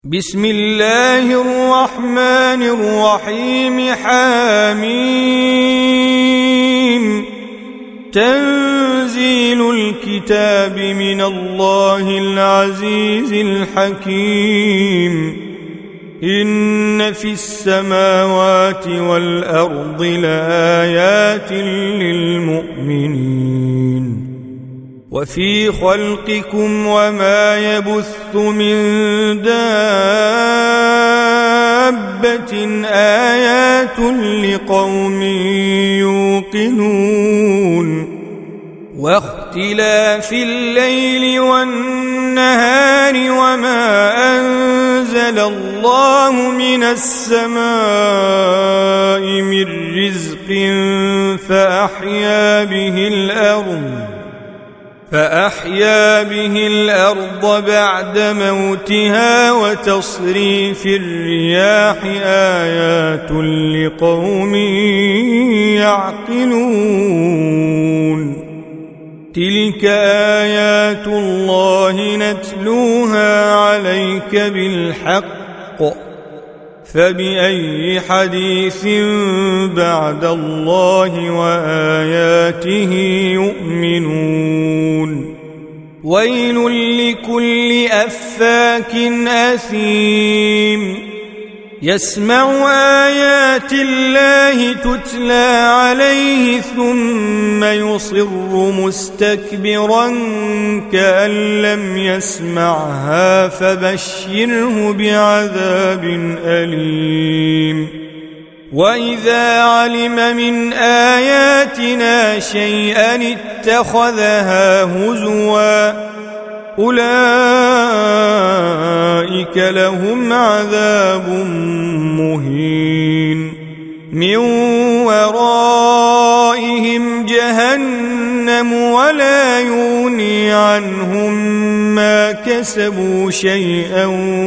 بسم الله الرحمن الرحيم. حاميم. تنزيل الكتاب من الله العزيز الحكيم. إن في السماوات والأرض لآيات للمؤمنين وفي خلقكم وما يبث من دابة آيات لقوم يوقنون. واختلاف الليل والنهار وما أنزل الله من السماء من رزق فأحيا به الأرض بعد موتها وتصريف الرياح آيات لقوم يعقلون. تلك آيات الله نتلوها عليك بالحق، فبأي حديث بعد الله وآياته يؤمنون. ويل لكل أفاك أثيم يسمع آيات الله تتلى عليه ثم يصر مستكبرا كأن لم يسمعها فبشره بعذاب أليم. وإذا علم من آياتنا شيئا اتخذها هزوا أولئك لهم عذاب مهين. من ورائهم جهنم ولا يغني عنهم ما كسبوا شيئا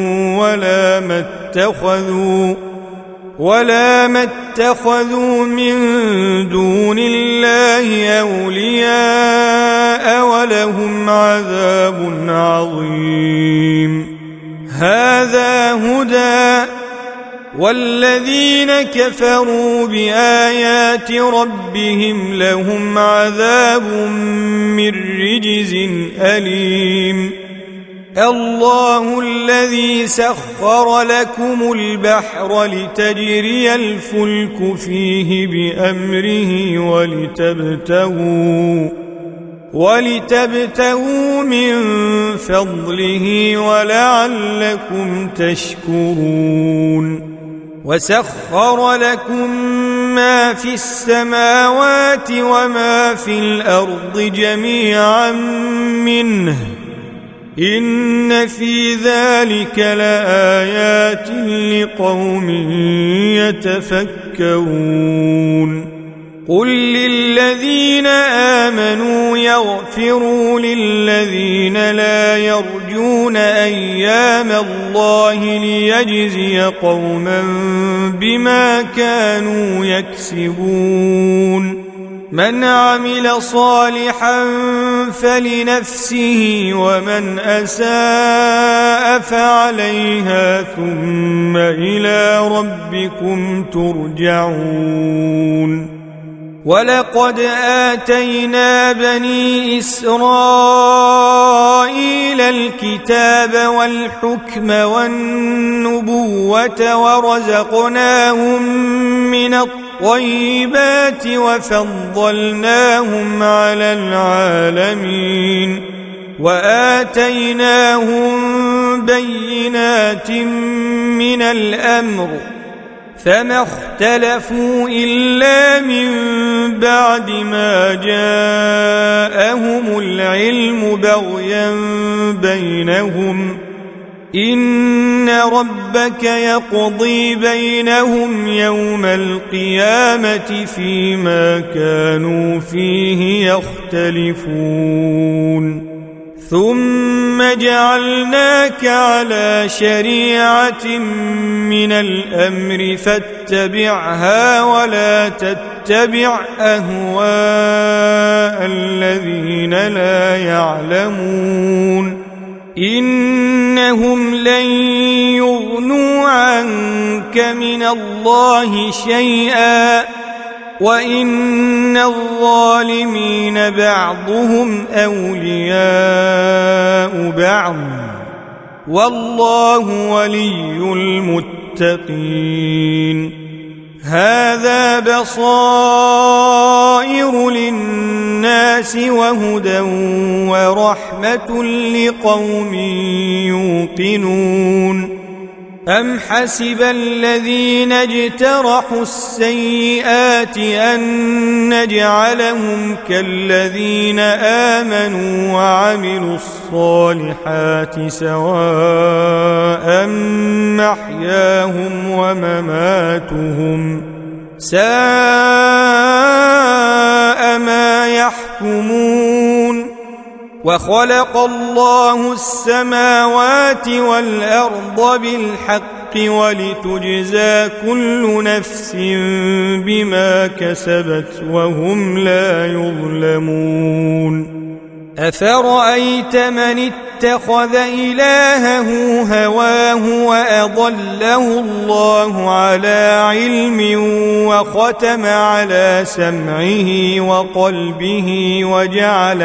ولا ما اتخذوا من دون الله أولياء ولهم عذاب عظيم. هذا هدى، والذين كفروا بآيات ربهم لهم عذاب من رجز أليم. الله الذي سخر لكم البحر لتجري الفلك فيه بأمره ولتبتغوا من فضله ولعلكم تشكرون. وسخر لكم ما في السماوات وما في الأرض جميعا منه إن في ذلك لآيات لقوم يتفكرون. قل للذين آمنوا يغفروا للذين لا يرجون أيام الله ليجزي قوما بما كانوا يكسبون. من عمل صالحا فلنفسه ومن أساء فعليها ثم إلى ربكم ترجعون. ولقد آتينا بني إسرائيل الكتاب والحكم والنبوة ورزقناهم من الطيبات وفضلناهم على العالمين وآتيناهم بينات من الأمر فما اختلفوا إلا من بعد ما جاءهم العلم بغيا بينهم. إن ربك يقضي بينهم يوم القيامة فيما كانوا فيه يختلفون. ثم جعلناك على شريعة من الأمر فاتبعها ولا تتبع أهواء الذين لا يعلمون. إنهم لن عنك من الله شيئا وإن الظالمين بعضهم أولياء بعض والله ولي المتقين هذا بصائر للناس وهدى ورحمة لقوم يوقنون أم حسب الذين اجترحوا السيئات أن نجعلهم كالذين آمنوا وعملوا الصالحات سواء محياهم ومماتهم ساء ما يحكمون وخلق الله السماوات والأرض بالحق ولتجزى كل نفس بما كسبت وهم لا يظلمون أفرأيت من اتخذ إلهه هواه وأضله الله على علم وختم على سمعه وقلبه وجعل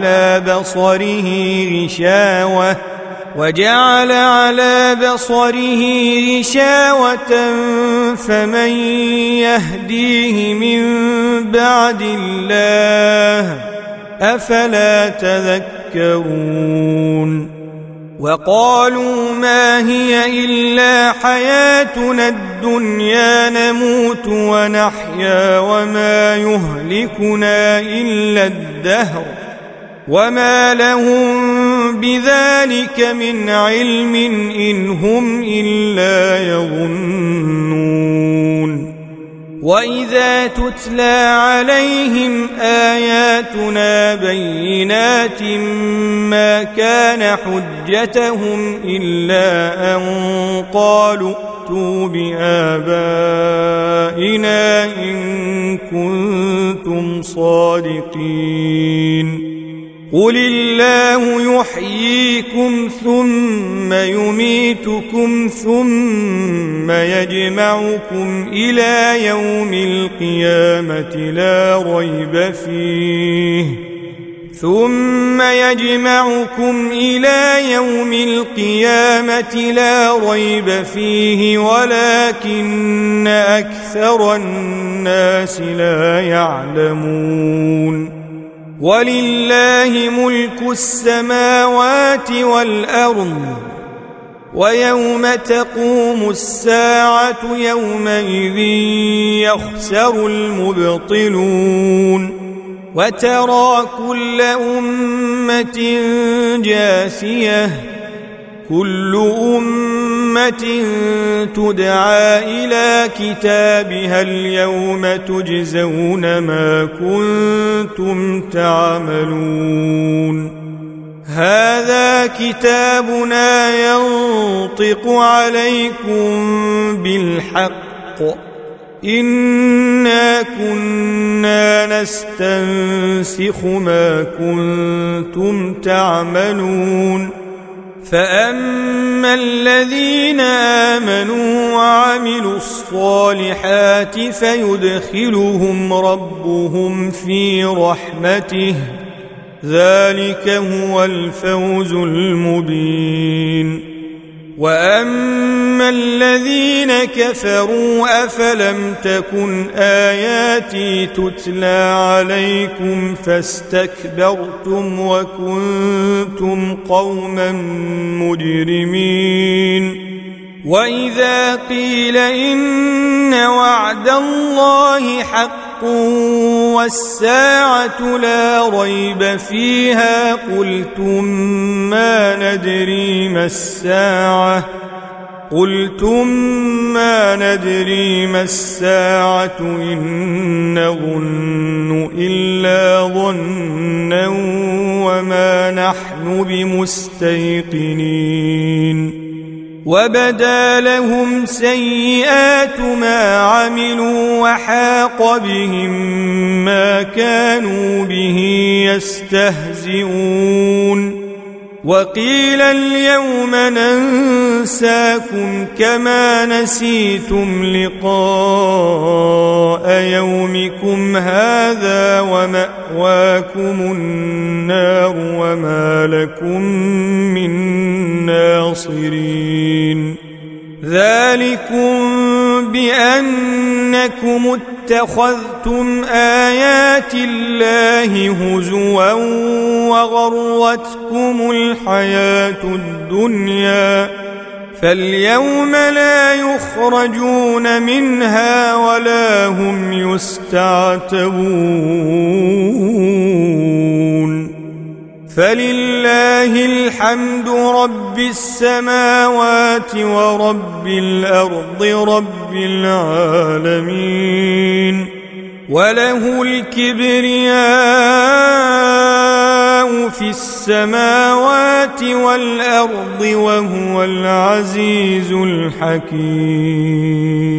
على بصره غشاوة فمن يهديه من بعد الله أفلا تذكرون وقالوا ما هي إلا حياتنا الدنيا نموت ونحيا وما يهلكنا إلا الدهر وما لهم بذلك من علم إن هم إلا يظنون وإذا تتلى عليهم آياتنا بينات ما كان حجتهم إلا أن قالوا ائتوا بآبائنا إن كنتم صادقين قل الله يحييكم ثم يميتكم ثم يجمعكم إلى يوم القيامة لا ريب فيه ولكن أكثر الناس لا يعلمون ولله ملك السماوات والأرض ويوم تقوم الساعة يومئذ يخسر المبطلون وترى كل أمة جاثية كل أمة تدعى إلى كتابها اليوم تجزون ما كنتم تعملون هذا كتابنا ينطق عليكم بالحق إنا كنا نستنسخ ما كنتم تعملون فأما الذين آمنوا وعملوا الصالحات فيدخلهم ربهم في رحمته ذلك هو الفوز المبين وأما الذين كفروا أفلم تكن آياتي تتلى عليكم فاستكبرتم وكنتم قوما مجرمين وإذا قيل إن وعد الله حق والساعة لا ريب فيها قلتم ما ندري ما الساعة إن نظن إلا ظنا وما نحن بمستيقنين وبدا لهم سيئات ما عملوا وحاق بهم ما كانوا به يستهزئون وقيل اليوم ننساكم كما نسيتم لقاء يومكم هذا ومأواكم النار وما لكم من ناصرين ذلكم بأنكم اتخذتم آيات الله هزوا وغرتكم الحياة الدنيا فاليوم لا يخرجون منها ولا هم يستعتبون فلله الحمد رب السماوات ورب الأرض رب العالمين وله الكبرياء في السماوات والأرض وهو العزيز الحكيم.